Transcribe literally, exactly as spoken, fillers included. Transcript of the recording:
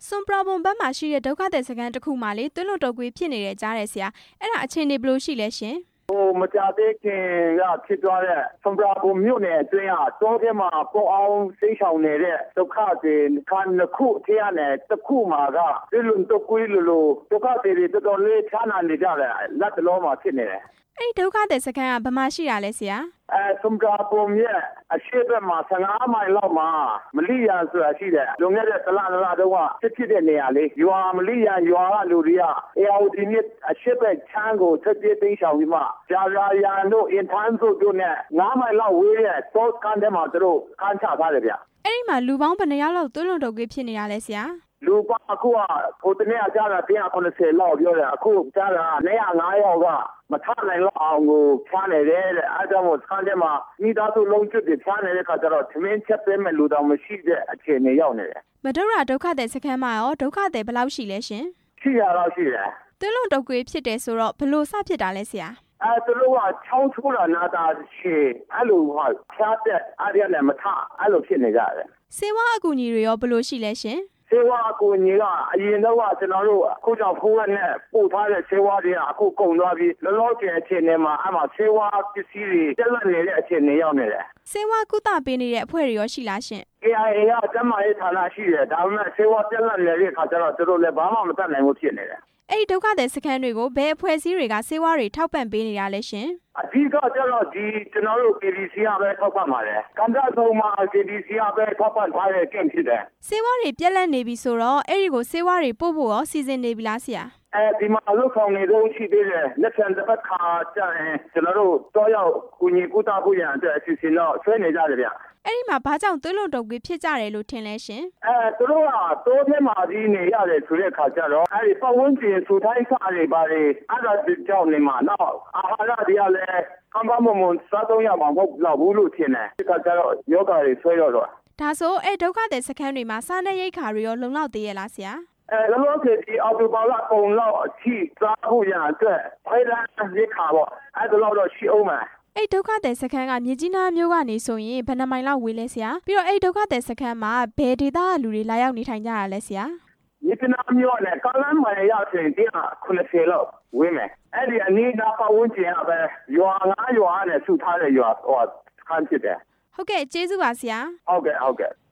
စွန်ပရာဘွန်ဘက်မှာရှိတဲ့ဒုက္ခသည်စခန်းတစ်ခုမှာလေတွင်းလွန်တုပ်ကွေးဖြစ်နေတဲ့ကြားတယ်ဆရာအဲ့ဒါအခြေအနေဘယ်လိုရှိလဲရှင်ဟိုမကြသေးခင်ကဖြစ်သွားတဲ့စွန်ပရာဘွန်မြို့နယ်အတွင်းကတောထဲမှာပေါ်အောင်စိတ်ဆောင်နေတဲ့ဒုက္ခသည်ခန်းတစ်ခုထဲရတဲ့တစ်ခုမှာကတွင်းလွန်တုပ်ကွေးလိုလိုဒုက္ခသည်တွေတော်တော်လေးချမ်းသာနေကြတယ်လက်တလုံးမှာဖြစ်နေတယ်အဲ့ဒီဒုက္ခသည်စခန်းကဘယ်မှာရှိတာလဲဆရာအဲစွန်ပရာဘွန်ရဲ့အရှိတ်မှာဆယ်ငါးမိုင်လောက်မှာမလိရန်ဆိုတာရှိတယ်လွန်ခဲ့တဲ့တလတလတုန်းကဖြစ်ဖြစ်တဲ့နေရာလေးရွာမလိရန်ရွာကလူတွေကအေအိုဒီမြစ်အရှိတ်ချမ်းကိုဆက်ပြေးသိမ်းဆောင်ပြီးမှဂျာရာယန်တို့အင်ထန်ဆိုတို့နဲ့ငါးမိုင်လောက်ဝေးတဲ့တောကန်ထဲမှာသူတို့ခန်းချထားတယ်ဗျအဲ့ဒီမှာလူပေါင်းဘယ်နှယောက်လောက်တွင်းလွန်တုပ်ကွေးဖြစ်နေတာလဲဆရာလူပေါင်းအခုကဟိုတနေ့ကကြားတာတစ်ရာခုနှစ်ဆယ်လောက်ပြောတယ်အခုကြားတာနှစ်ရာငါးယောက်ကမထနိုင်လောက်အောင်ကိုဖျားနေတယ်တဲ့အဲဒါမို့စကန်ထဲမှာမိသားစုလုံးကျွတ်ပြီးဖျားနေတဲ့ခါကျတော့သမင်းချက်ပေးမဲ့လူတော်မရှိတဲ့အခြေအနေရောက်နေတယ်မဒုရဒုက္ခသည်စခန်းမှာရောဒုက္ခသည်ဘယ်လောက်ရှိလဲရှင်ရှိရတော့ရှိတယ်တွင်းလွန်တုပ်ကွေးဖြစ်တယ်ဆိုတော့ဘယ်လိုစဖြစ်တာလဲဆရာအဲသူတို့ကချောင်းထိုးတာနာတာရှည်အဲ့လိုဟာဖျားတဲ့အားရနဲ့မထအဲ့လိုဖြစ်နေကြတယ်စေဝါအကူအညီတွေရောဘယ်လိုရှိလဲရှင်ဆေးဝါးအကူအညီကအရင်တော့ကျွန်တော်တို့အခုကြောင့်ဖုန်းနဲ့ပို့ထားတဲ့ဆေးဝါးတွေကအခုကုန်သွားပြီးလောလောဆယ်အခြေအနေမှာအမှဆေးဝါးပစ္စည်းတွေတက်လက်နေတဲ့အခြေအနေရောက်နေတယ်ဆေးဝါးကုသပေးနေတဲ့အဖွဲ့တွေရောရှိလားရှင်အေအိုင်အေ ကကျန်းမာရေးဌာနရှိတယ်ဒါပေမဲ့ဆေးဝါးတက်လက်နေတဲ့ခါကျတော့သူတို့လည်းဘာမှမတတ်နိုင်ဘူးဖြစ်နေတယ်အဲ့ဒီဒုက္ခသည်စခန်းတွေကိုဘယ်အဖွဲ့အစည်းတွေကဆေးဝါးတွေထောက်ပံ့ပေးနေတာလဲရှင်အဓိကကျတော့ဒီကျွန်တော်တို့ ကေ ဒီ စီ ကပဲထောက်ပံ့ပါတယ်။ကန်တာဆုံးမှာ ကေ ဒီ စီ ကပဲထောက်ပံ့ထားတဲ့ကင့်ဖြစ်တယ်။ဆေးဝါးတွေပြက်လက်နေပြီဆိုတော့အဲ့ဒီကိုဆေးဝါးတွေပို့ဖို့ရောစီစဉ်နေပြီလားဆရာ။အဲဒီမှာလုပ်ဆောင်နေတော့ရှိသေးတယ်။လက်ချန်တစ်ပတ်ခါကျရင်ကျွန်တော်တို့တော့ရောက်ကူညီကူတာဖို့ရန်အတွက်အစီအစဉ်တော့ဆွဲနေကြတယ်ဗျ။အဲ့ဒီမှာဘာကြောင့်သွေးလွန်တုပ်ကွေးဖြစ်ကြတယ်လို့ထင်လဲရှင်အဲသူတို့ကတိုးထဲမှာကြီးနေရတယ်ဆိုတဲ့ခါကျတော့အဲဒီပတ်ဝန်းကျင်စူတိုင်းစားတွေပါတွေအဲ့ဒါကြောင့်နေမှာတော့အာဟာရတွေကလည်းကမ္ဘာမမွန်စားသုံးရမှာမဟုတ်တော့ဘူးလို့ထင်တယ်ဒီခါကျတော့ယောဂတွေဆွဲတော့တော့ဒါဆိုအဲဒုက္ခသည်စခန်းတွေမှာစားနပ်ရိက္ခာတွေရောလုံလောက်သေးရဲ့လားဆရာအဲလောလောဆယ်ဒီအော်တိုဘာလပုံလောက်အထိစားဖို့ရအတွက်ဖိုင်လန်ရိက္ခာပေါ့အဲ့ဒါတော့ရှိအောင်မယ်အဲ့ဒုက္ခသည်စခန်းကမြေကြီးနားမျိုးကနေဆိုရင်ဘယ်နှမိုင်လောက်ဝေးလဲဆရာပြီးတော့အဲ့ဒုက္ခသည်စခန်းမှာဘယ်ဒေသကလူတွေလာရောက်နေထိုင်ကြတာလဲဆရာမြေကြီးနားမျိုးနဲ့ကာလမ်းမိုင်ရောက်ရင်တစ်ရာခုနှစ်ဆယ်လောက်ဝေးမယ်အဲ့ဒီအနည်းနာပတ်ဝန်းကျင်ကပဲရွာငါးရွာနဲ့စုထားတဲ့ရွာဟိုစခန်းဖြစ်တယ်ဟုတ်ကဲ့ကျေးဇူးပါဆရာဟုတ်ကဲ့ဟုတ်ကဲ့